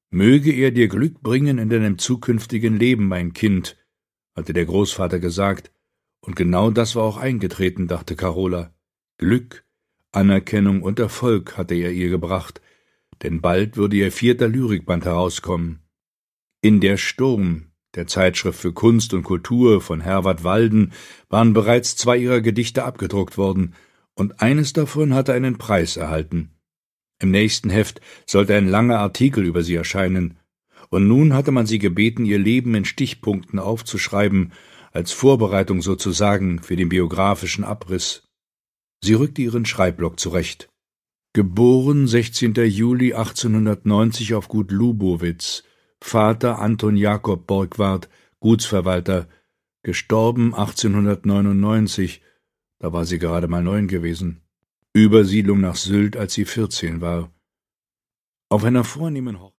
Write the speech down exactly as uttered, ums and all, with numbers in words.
Möge er dir Glück bringen in deinem zukünftigen Leben, mein Kind, hatte der Großvater gesagt, und genau das war auch eingetreten, dachte Carola. Glück, Anerkennung und Erfolg hatte er ihr gebracht, denn bald würde ihr vierter Lyrikband herauskommen. In der Sturm, der Zeitschrift für Kunst und Kultur von Herwart Walden, waren bereits zwei ihrer Gedichte abgedruckt worden, und eines davon hatte einen Preis erhalten. Im nächsten Heft sollte ein langer Artikel über sie erscheinen, und nun hatte man sie gebeten, ihr Leben in Stichpunkten aufzuschreiben, als Vorbereitung sozusagen für den biografischen Abriss. Sie rückte ihren Schreibblock zurecht. Geboren sechzehnter Juli achtzehnhundertneunzig auf Gut Lubowitz, Vater Anton Jakob Borgward, Gutsverwalter, gestorben achtzehnhundertneunundneunzig, da war sie gerade mal neun gewesen. Übersiedlung nach Sylt, als sie vierzehn war. Auf einer vornehmen Hochzeit